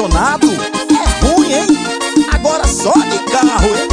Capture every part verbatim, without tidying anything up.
apaixonado é ruim, hein? Agora só de carro, hein?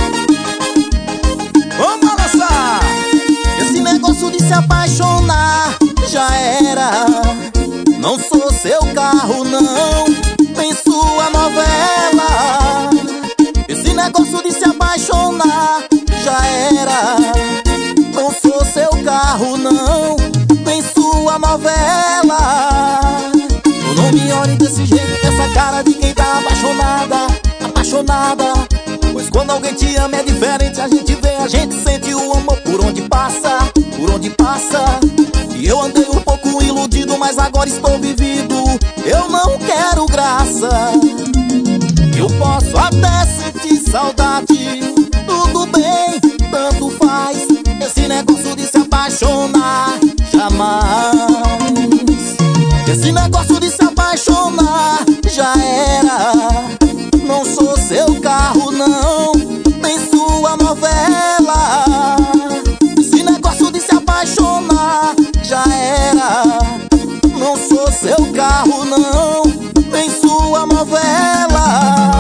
Vamos balançar! Esse negócio de se apaixonar já era. Não sou seu carro, não, nem sua novela. Esse negócio de se apaixonar já era. Não sou seu carro, não, nem sua novela. Tu não me olhe desse jeito, com essa cara de quem tá apaixonada, apaixonada. Pois quando alguém te ama é diferente, a gente vê, a gente sente o amor por onde passa, por onde passa. E eu andei um pouco iludido, mas agora estou vivido. Eu não quero graça. Eu posso até sentir saudade, tudo bem, tanto faz. Esse negócio de se apaixonar, jamais. Esse negócio de se apaixonar já era. Não sou seu carro, não, nem sua novela. Esse negócio de se apaixonar já era. Não sou seu carro, não, nem sua novela.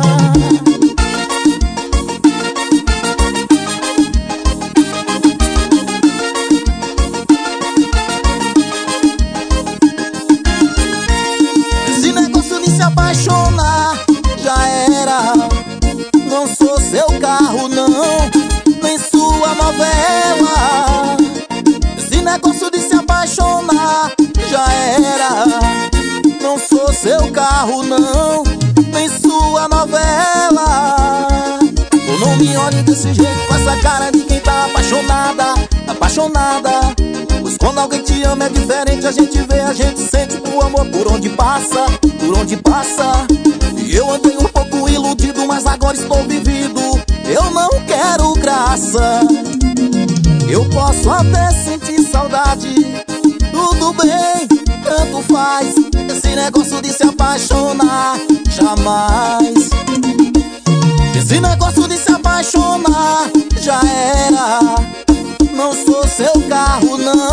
Esse negócio de se apaixonar já era. Não sou seu carro, não, nem sua novela. Esse negócio de se apaixonar já era. Não sou seu carro, não, nem sua novela. Tu não me olhe desse jeito, com essa cara de quem tá apaixonada, apaixonada. Pois quando alguém te ama é diferente, a gente vê, a gente sente o amor por onde passa, por onde passa. E eu andei um pouco iludido, mas agora estou vivido. Eu não quero graça. Eu posso até sentir saudade, tudo bem, tanto faz. Esse negócio de se apaixonar, jamais. Esse negócio de se apaixonar já era. Não sou seu carro, não,